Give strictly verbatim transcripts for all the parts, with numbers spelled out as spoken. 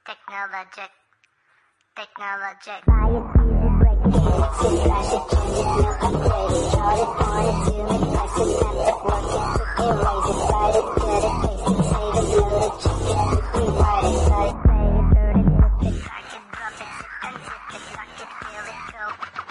Technologic, technologic. Buy it, use it, break it, fix it, crash it, change it, now upgrade it. Start it, on it, tune it, price it, snap it, work it, quick erase it, write it, get it, paste it, save it, load it, check it, rewrite it, cut it, play it, burn it, flip it, crack it, drop it, zip and zip it, lock it, feel it, go.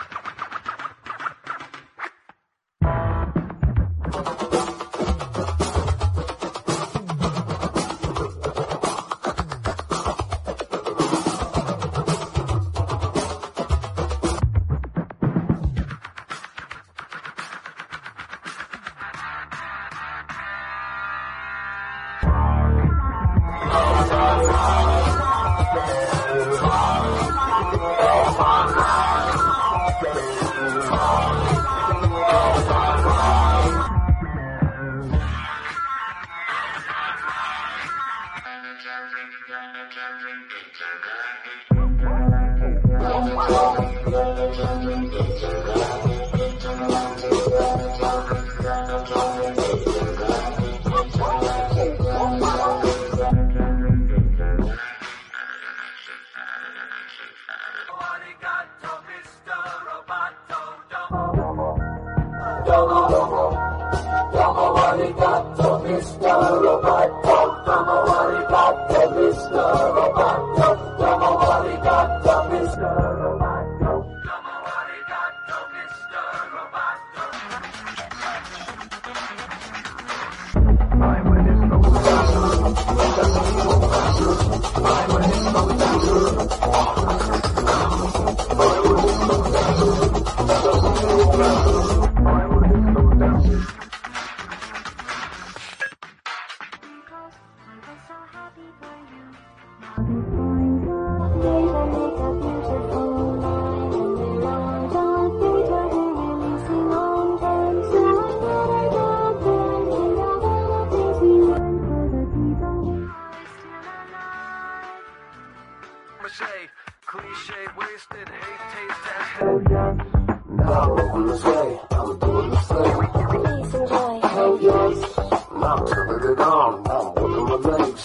Cliche, wasted, hate, taste, test. Hell yes. Now I'm on this way. I'm doing this thing. Please enjoy. Hell yes. Now I'm turning it on. Now I'm working my legs.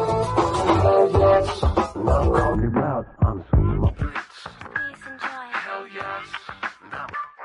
Hell yes. Now I'm talking loud. I'm swinging my feet. Please enjoy. Hell yes. Now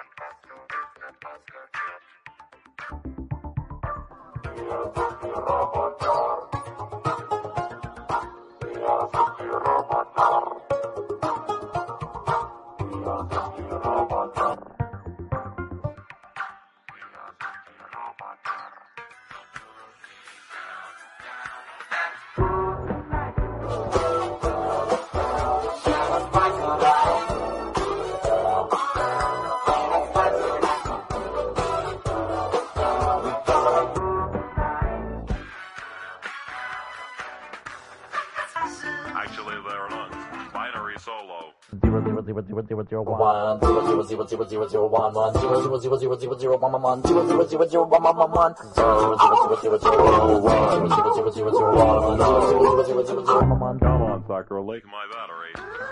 Actually, they're not. Binary solo. Zero zero zero zero zero zero one zero zero zero zero zero zero one one zero zero zero zero zero zero one one one zero zero zero zero one one one one zero zero zero zero zero one zero zero zero zero zero one one zero zero zero zero zero one one. Come on, sucker, leak my battery.